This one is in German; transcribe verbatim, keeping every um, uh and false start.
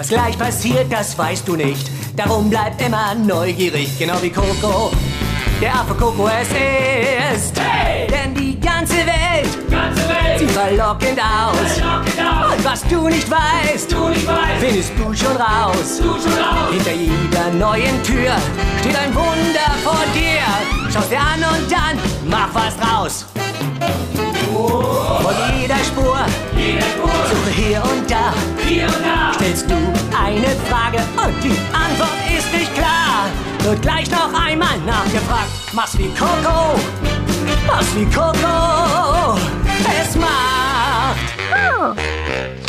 Was gleich passiert, das weißt du nicht. Darum bleib immer neugierig, genau wie Coco, der Affe Coco es ist. Hey! Denn die ganze Welt, Ganze Welt sieht verlockend aus. verlockend aus. Und was du nicht weißt, Du nicht weißt, findest du schon raus. du schon raus. Hinter jeder neuen Tür steht ein Wunder vor dir. Schau's dir an und dann mach was draus. Von jeder Spur, Jede Spur, suche hier und da, hier und da. stellst du eine Frage und die Antwort ist nicht klar. Wird gleich noch einmal nachgefragt. Mach's wie Coco, mach's wie Coco es macht.